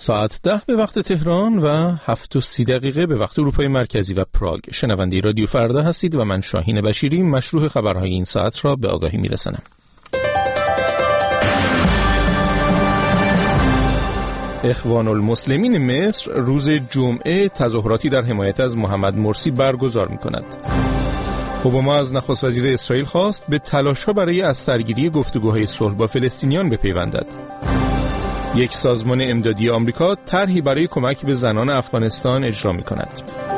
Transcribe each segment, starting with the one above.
ساعت 10 به وقت تهران و 7:30 به وقت اروپای مرکزی و پراگ. شنونده رادیو فردا هستید و من شاهین بشیری مشروح خبرهای این ساعت را به آگاهی میرسانم. اخوان المسلمین مصر روز جمعه تظاهراتی در حمایت از محمد مرسی برگزار می‌کند. اوباما از نخست وزیر اسرائیل خواست به تلاش‌ها برای از سرگیری گفتگوهای صلح با فلسطینیان بپیوندد. یک سازمان امدادی آمریکا طرحی برای کمک به زنان افغانستان اجرا می‌کند.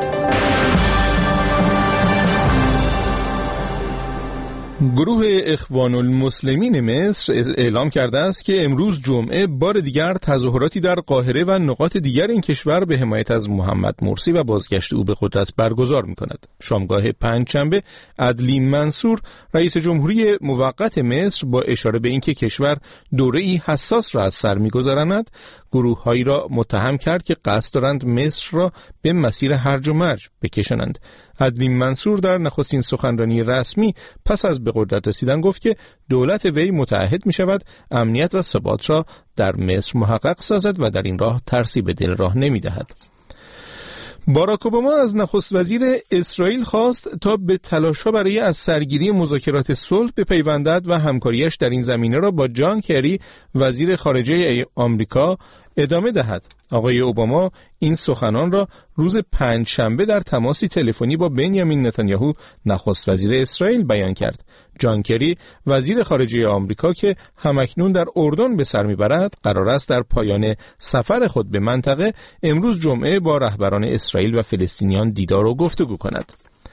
گروه اخوان المسلمین مصر اعلام کرده است که امروز جمعه بار دیگر تظاهراتی در قاهره و نقاط دیگر این کشور به حمایت از محمد مرسی و بازگشت او به قدرت برگزار می‌کند. شامگاه پنجشنبه عدلی منصور رئیس جمهوری موقت مصر با اشاره به اینکه کشور دوره‌ای حساس را از سر می‌گذراند، گروه‌هایی را متهم کرد که قصد دارند مصر را به مسیر هرج و مرج بکشانند. عدلی منصور در نخستین سخنرانی رسمی پس از به قدرت رسیدن گفت که دولت وی متعهد می شود امنیت و ثبات را در مصر محقق سازد و در این راه ترسی به دل راه نمی دهد. باراک اوباما از نخست وزیر اسرائیل خواست تا به تلاش‌ها برای از سرگیری مذاکرات صلح بپیوندد و همکاریش در این زمینه را با جان کری وزیر خارجه آمریکا ادامه دهد. آقای اوباما این سخنان را روز پنجشنبه در تماسی تلفنی با بنیامین نتانیاهو نخست وزیر اسرائیل بیان کرد. جان کری وزیر خارجه آمریکا که همکنون در اردن به سر میبرد، قرار است در پایان سفر خود به منطقه امروز جمعه با رهبران اسرائیل و فلسطینیان دیدار و گفتگو کند.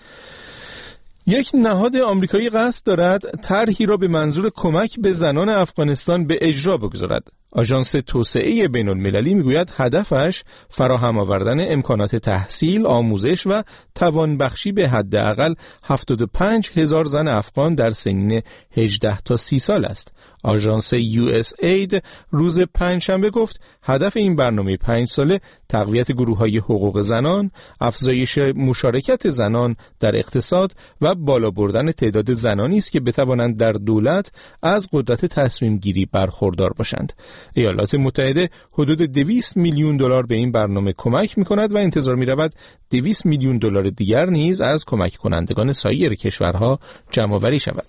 یک نهاد آمریکایی قصد دارد طرحی را به منظور کمک به زنان افغانستان به اجرا بگذارد. آژانس توسعه بین المللی میگوید هدفش فراهم آوردن امکانات تحصیل، آموزش و توانبخشی به حداقل 75,000 زن افغان در سنین 18 تا 30 سال است. آژانس USAID روز پنجشنبه گفت هدف این برنامه 5 ساله تقویت گروه‌های حقوق زنان، افزایش مشارکت زنان در اقتصاد و بالا بردن تعداد زنانی است که بتوانند در دولت از قدرت تصمیم گیری برخوردار باشند. ایالات متحده حدود 200 میلیون دلار به این برنامه کمک می‌کند و انتظار می‌رود 200 میلیون دلار دیگر نیز از کمک کنندگان سایر کشورها جمع‌آوری شود.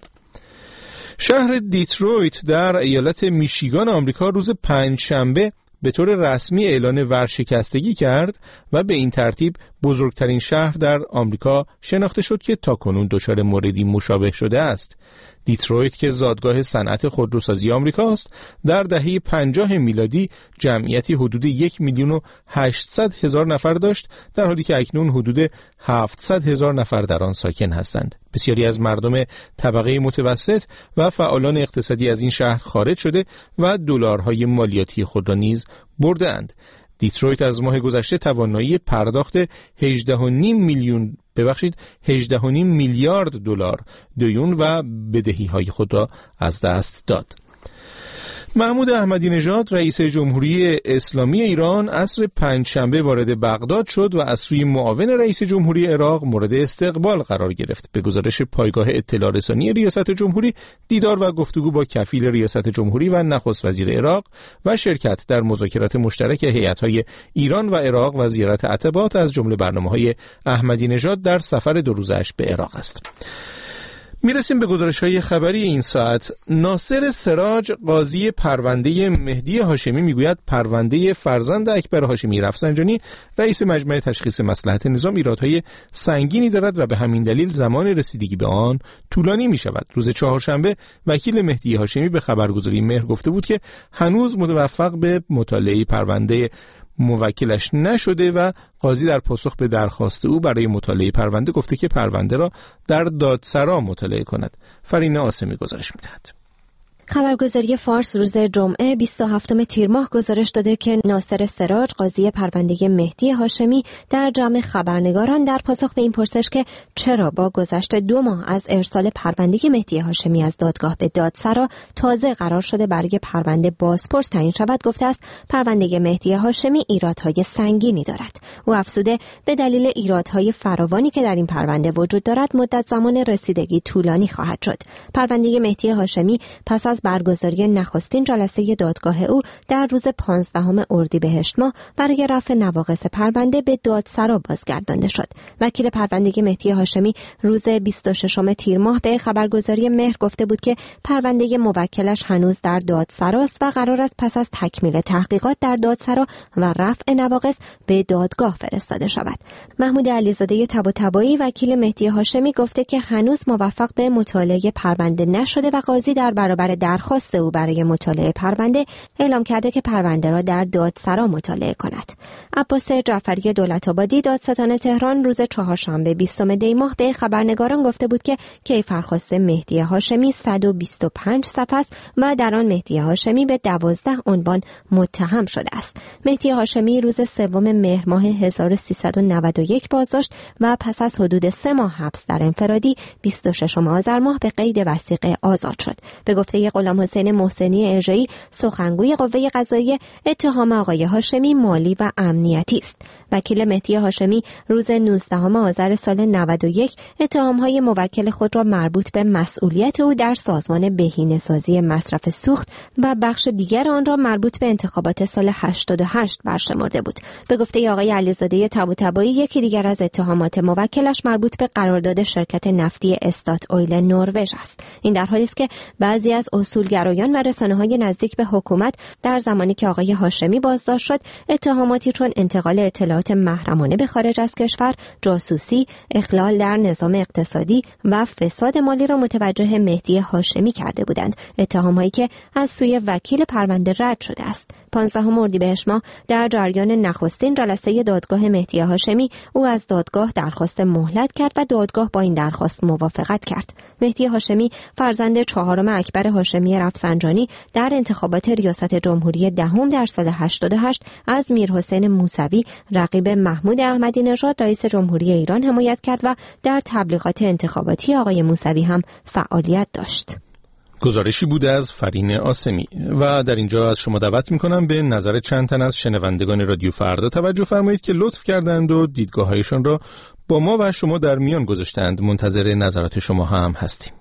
شهر دیترویت در ایالت میشیگان آمریکا روز پنجشنبه به طور رسمی اعلان ورشکستگی کرد و به این ترتیب بزرگترین شهر در آمریکا شناخته شد که تاکنون دچار موردی مشابه شده است. دیترویت که زادگاه صنعت خودروسازی آمریکاست، در دهه 50 میلادی جمعیتی حدود 1,800,000 نفر داشت، در حالی که اکنون حدود 700,000 نفر در آن ساکن هستند. بسیاری از مردم طبقه متوسط و فعالان اقتصادی از این شهر خارج شده و دلارهای مالیاتی خود را نیز برده‌اند. دیترویت از ماه گذشته توانایی پرداخت 18.5 میلیارد دلار دیون و بدهی‌های خود را از دست داد. محمود احمدی نژاد رئیس جمهوری اسلامی ایران عصر پنجشنبه وارد بغداد شد و از سوی معاون رئیس جمهوری عراق مورد استقبال قرار گرفت. به گزارش پایگاه اطلاع رسانی ریاست جمهوری، دیدار و گفتگو با کفیل ریاست جمهوری و نخست وزیر عراق و شرکت در مذاکرات مشترک هیئت‌های ایران و عراق و زیارت عتبات از جمله برنامه‌های احمدی نژاد در سفر 2 روزه‌اش به عراق است. میرسیم به گزارش‌های خبری این ساعت. ناصر سراج قاضی پرونده مهدی هاشمی میگوید پرونده فرزند اکبر هاشمی رفسنجانی رئیس مجمع تشخیص مصلحت نظام ایرادهای سنگینی دارد و به همین دلیل زمان رسیدگی به آن طولانی می شود. روز چهارشنبه وکیل مهدی هاشمی به خبرگزاری مهر گفته بود که هنوز موفق به مطالعه پرونده موکلش نشده و قاضی در پاسخ به درخواست او برای مطالعه پرونده گفته که پرونده را در دادسرا مطالعه کند. فرینه آسمی گزارش می‌دهد. خبرگزاری فارس روز جمعه 27 تیر ماه گزارش داده که ناصر سراج قاضی پرونده مهدی هاشمی در جمع خبرنگاران در پاسخ به این پرسش که چرا با گذشت 2 ماه از ارسال پرونده مهدی هاشمی از دادگاه به دادسرا تازه قرار شده برای پرونده بازپرس تعیین شود گفته است پرونده مهدی هاشمی ایرادهای سنگینی دارد. او افزوده به دلیل ایرادهای فراوانی که در این پرونده وجود دارد مدت زمان رسیدگی طولانی خواهد شد. پرونده مهدی هاشمی پس از از برگزاری نخستین جلسه دادگاه او در روز 15 اردیبهشت ماه برای رفع نواقص پرونده به دادسرا بازگردانده شد. وکیل پرونده مهدی هاشمی روز 26 تیر ماه به خبرگزاری مهر گفته بود که پرونده موکلش هنوز در دادسراست و قرار است پس از تکمیل تحقیقات در دادسرا و رفع نواقص به دادگاه فرستاده شود. محمود علیزاده طباطبایی وکیل مهدی هاشمی گفته که هنوز موفق به مطالعه پرونده نشده و قاضی در برابر درخواست او برای مطالعه پرونده اعلام کرده که پرونده را در دادسرا مطالعه کند. عباس جعفری دولت‌آبادی دادستان تهران روز چهارشنبه 20 دی ماه به خبرنگاران گفته بود که کیفرخواست مهدی هاشمی 125 صفحه است و در آن مهدی هاشمی به 12 عنوان متهم شده است. مهدی هاشمی روز 3 مهر ماه 1391 بازداشت و پس از حدود 3 ماه حبس در انفرادی 26 آذر ماه به قید وثیقه آزاد شد. به گفته غلام حسین محسنی اژه‌ای سخنگوی قوه قضاییه، اتهام آقای هاشمی مالی و امنیتی است. وکیل مهدی هاشمی روز 19 آذر سال 91 اتهام‌های موکل خود را مربوط به مسئولیت او در سازمان بهینه‌سازی مصرف سوخت و بخش دیگر آن را مربوط به انتخابات سال 88 برشمرده بود. به گفته آقای علیزاده طباطبایی یکی دیگر از اتهامات موکلش مربوط به قرارداد شرکت نفتی استات اویل نروژ است. این در حالی است که بعضی از اصولگرایان و رسانه‌های نزدیک به حکومت در زمانی که آقای هاشمی بازداشت شد اتهاماتی چون انتقال اطلاعات محرمانه به خارج از کشور، جاسوسی، اخلال در نظام اقتصادی و فساد مالی را متوجه مهدی هاشمی کرده بودند. اتهامایی که از سوی وکیل پرونده رد شده است. 15 اردیبهشت ماه در جریان نخستین جلسه دادگاه مهدی هاشمی او از دادگاه درخواست مهلت کرد و دادگاه با این درخواست موافقت کرد. مهدی هاشمی فرزند چهارم اکبر هاشمی رفسنجانی در انتخابات ریاست جمهوری دهم در سال 88 از میرحسین موسوی رقیب محمود احمدی نژاد رئیس جمهوری ایران حمایت کرد و در تبلیغات انتخاباتی آقای موسوی هم فعالیت داشت. گزارشی بوده از فرین آسمی و در اینجا از شما دعوت میکنم به نظر چند تن از شنوندگان رادیو فردا توجه فرمایید که لطف کردند و دیدگاه‌هایشان را با ما و شما در میان گذاشتند. منتظر نظرات شما هم هستیم.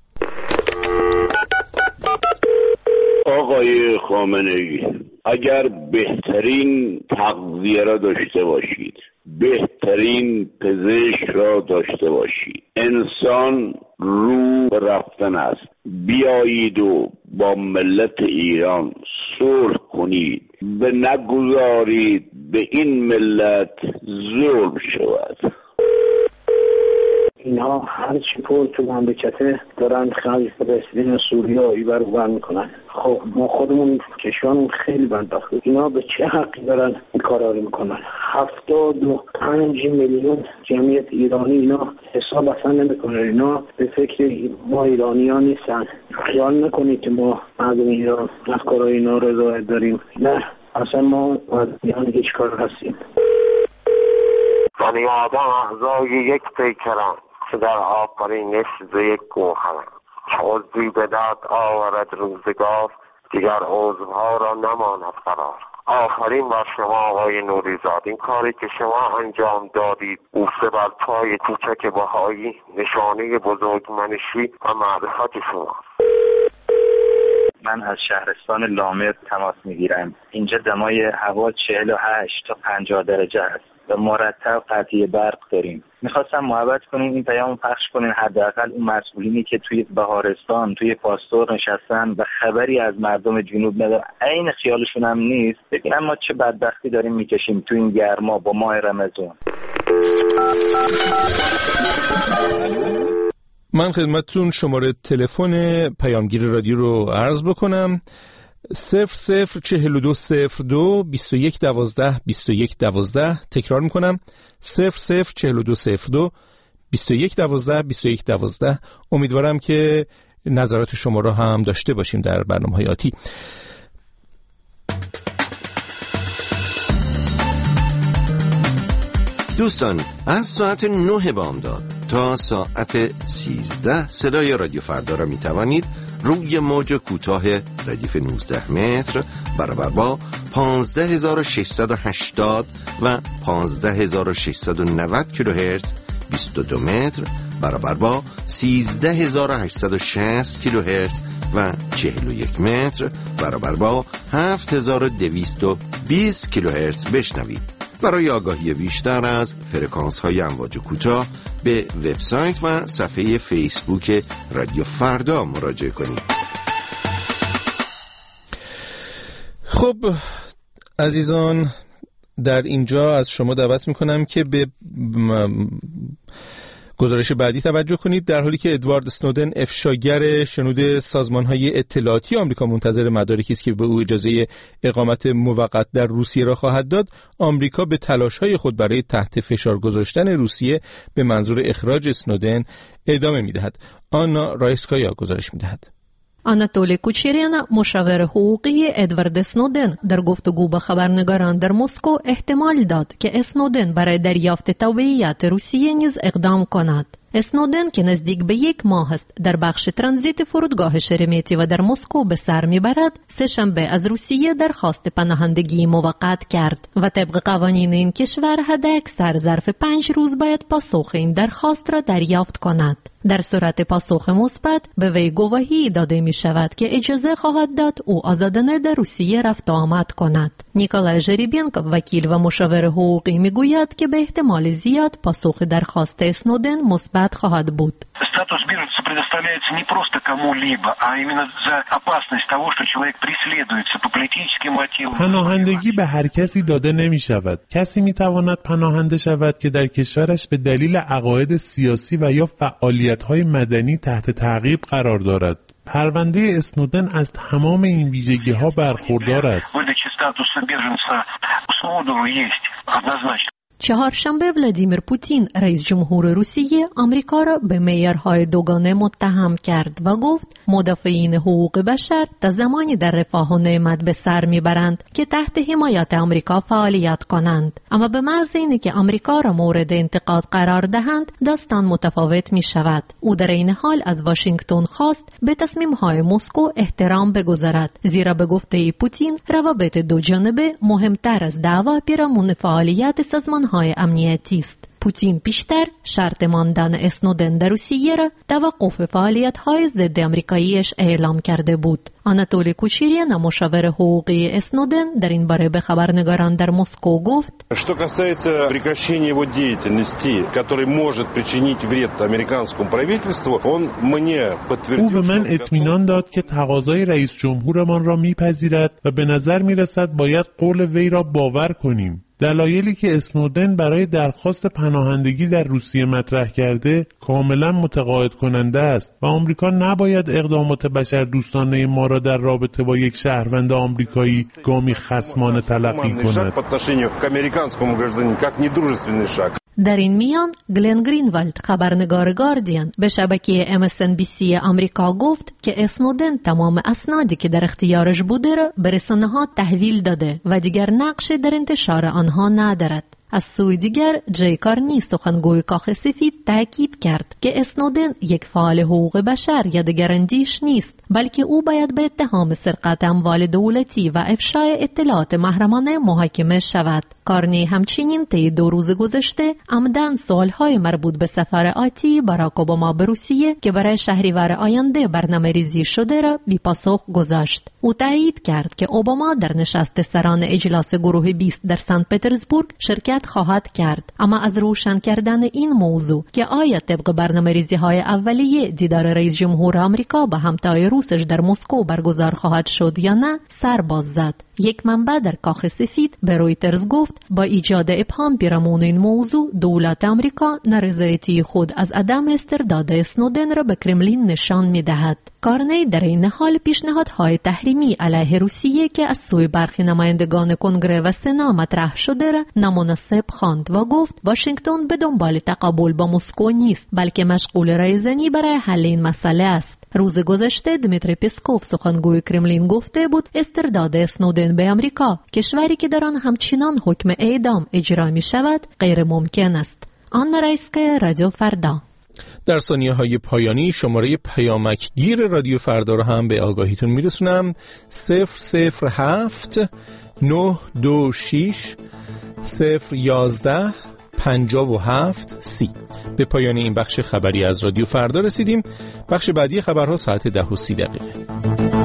آقای خامنه‌ای، اگر بهترین تغذیه را داشته باشید، بهترین پزشک را داشته باشید، انسان رو به رفتن است، بیایید و با ملت ایران صلح کنید، به نگذارید به این ملت ظلم شود. اینها هر چی پر تو مملکته دارن خلق فلسطین و سوریه ایبر اوبر میکنن. خب ما خودمون کشورمون خیلی بدبخته. اینا به چه حقی دارن این کارا رو میکنن؟ 75 میلیون جمعیت ایرانی اینا حساب اصلا نمیکنن. اینا به فکر ما ایرانیان نیستن. خیال نکنید که ما مردم ایران از کارای اینا رضایت داریم. نه، اصلا ما ایران هیچ کار هستیم. بنی آدم اعضای یک پیکرند که در آفرینش ز یک گوهرند. عضوی به دست آورد روزگار، دیگر عضوها را نماند قرار. آفرین بر شما آقای نوری‌زاد. این کاری که شما انجام دادید بوسه بر پای کوچک بهایی نشانه بزرگمنشی و معرفت شماست. من از شهرستان لامر تماس میگیرم. اینجا دمای هوا 48 تا 50 درجه است و مرتب قطعی برق داریم. میخواستم محبت کنین این پیامو پخش کنین، حداقل اون مسئولینی که توی بهارستان توی پاستور نشستن و خبری از مردم جنوب ندارن، عین خیالشون هم نیست، ببینن ما چه بدبختی داریم میکشیم توی این گرما با ماه رمضان. من خدمتتون شماره تلفن پیامگیر رادیو رو عرض بکنم: 004202 2112 2112. تکرار میکنم: 004202 2112 2112. امیدوارم که نظرات شما را هم داشته باشیم در برنامه‌های آتی. دوستان، از ساعت 9 بامداد تا ساعت 13 صدای رادیو فردا را می توانید روی موج کوتاه ردیف 19 متر برابر با 15680 و 15690 کیلوهرتز، 22 متر برابر با 13860 کیلوهرتز و 41 متر برابر با 7220 کیلوهرتز بشنوید. برای آگاهی بیشتر از فرکانس های امواج کوتاه به وبسایت و صفحه فیسبوک رادیو فردا مراجعه کنید. خب عزیزان، در اینجا از شما دعوت میکنم که به گزارش بعدی توجه کنید. در حالی که ادوارد اسنودن افشاگر شنود سازمان‌های اطلاعاتی آمریکا منتظر مدارکی است که به او اجازه اقامت موقت در روسیه را خواهد داد، آمریکا به تلاش‌های خود برای تحت فشار گذاشتن روسیه به منظور اخراج اسنودن ادامه می‌دهد. آنا رایسکایا گزارش می‌دهد. آناتولی کوچریان، مشاور حقوقی ادوارد اسنودن، در گفتگو با خبرنگاران در مسکو احتمال داد که اسنودن برای دریافت تابعیت روسیه نیز اقدام کند. اسنودن که نزدیک به 1 ماه است در بخش ترانزیت فرودگاه شرمیتی در مسکو به سر میبرد، سه‌شنبه از روسیه درخواست پناهندگی موقت کرد و طبق قوانین این کشور حداکثر ظرف 5 روز باید پاسخ این درخواست را دریافت کند. در صورت پاسخ مثبت به وی گواهی داده می شود که اجازه خواهد داد او آزادانه در روسیه رفت و آمد کند. نیکولای ژریبینکو، وکیل و مشاور حقوقی، می گوید که به احتمال زیاد پاسخ درخواست اسنودن مثبت خواهد بود. Статус беженца предоставляется не просто кому-либо, а именно за опасность того, что человек преследуется по политическим мотивам. پناهندگی به هر کسی داده نمی شود. کسی می تواند پناهنده شود که در کشورش به دلیل عقاید سیاسی و یا فعالیت‌های مدنی تحت تعقیب قرار دارد. پرونده اسنودن از تمام این ویژگی‌ها برخوردار است. Выдача статуса беженца Сноудену есть однозначно. چهارشنبه ولادیمیر پوتین، رئیس جمهور روسیه، آمریکا را به معیارهای دوگانه متهم کرد و گفت مدافعین حقوق بشر تا زمانی در رفاه و نعمت به سر میبرند که تحت حمایت آمریکا فعالیت کنند، اما به محض اینکه که آمریکا را مورد انتقاد قرار دهند داستان متفاوت می شود. او در این حال از واشنگتن خواست به تصمیم‌های مسکو احترام بگذارد، زیرا به گفته پوتین روابط دو جانبه مهمتر از دعوا پیرامون فعالیت سازمان‌های امنیتی است. پوتین پیشتر شرط ماندن اسنودن در روسیه را توقف فعالیت‌های ضد آمریکاییش اعلام کرده بود. آناتولی کوچریان، مشاور حقوقی اسنودن، در این باره به خبرنگاران در مسکو گفت: Что касается прекращения его деятельности, который может причинить вред американскому правительству, он мне подтвердил. او به من اطمینان داد که تقاضای رئیس جمهورمان را میپذیرد و به نظر میرسد باید قول وی را باور کنیم. دلایلی که اسنودن برای درخواست پناهندگی در روسیه مطرح کرده کاملا متقاعد کننده است و آمریکا نباید اقدامات بشردوستانه ما را در رابطه با یک شهروند آمریکایی گامی خصمانه تلقی کند. در این میان گلن گرینوالد، خبرنگار گاردین، به شبکه MSNBC آمریکا گفت که اسنودن تمام اسنادی که در اختیارش بوده را به رسانه‌ها تحویل داده و دیگر نقشی در انتشار آنها ندارد. از سوی دیگر جی کارنی، سخنگوی کاخ سفید، تاکید کرد که اسنودن یک فعال حقوق بشر یا دگراندیش نیست، بلکه او باید به اتهام سرقت اموال دولتی و افشای اطلاعات محرمانه محاکمه شود. کارنی همچنین طی 2 روز گذشته عمداً سوالهای مربوط به سفر آتی باراک اوباما به روسیه که برای شهریور آینده برنامه‌ریزی شده را بی پاسخ گذاشت. او تایید کرد که اوباما در نشست سران اجلاس گروه 20 در سنت پترزبورگ شرکت خواهد کرد، اما از روشن کردن این موضوع که آیا طبق برنامه‌ریزی‌های اولیه دیدار رئیس جمهور آمریکا با همتای روسش در مسکو برگزار خواهد شد یا نه سر باز زد. یک منبع در کاخ سفید به رویترز گفت با ایجاد ابهام پیرامون این موضوع دولت آمریکا نارضایتی خود از عدم استرداد اسنودن را به کرملین نشان می‌دهد. کارنی در این حال پیشنهادهای تحریمی علیه روسیه که از سوی برخی نمایندگان کنگره و سنا مطرح شده را نامناسب خواند و گفت واشنگتن به دنبال تقابل با مسکو نیست، بلکه مشغول رایزنی برای حل این مسئله است. روز گذشته دمیتری پسکوف، سخنگوی کرملین، گفته بود استرداد اسنودن به آمریکا، کشوری که در آن همچنان حکم اعدام اجرا می شود، غیر ممکن است. آنا رایسکایا، رادیو فردا. در ثانیه‌های پایانی شماره پیامک گیر رادیو فردا رو هم به آگاهیتون میرسونم. 007 926 011 57 30. به پایان این بخش خبری از رادیو فردا رسیدیم. بخش بعدی خبرها ساعت 10:30. شما.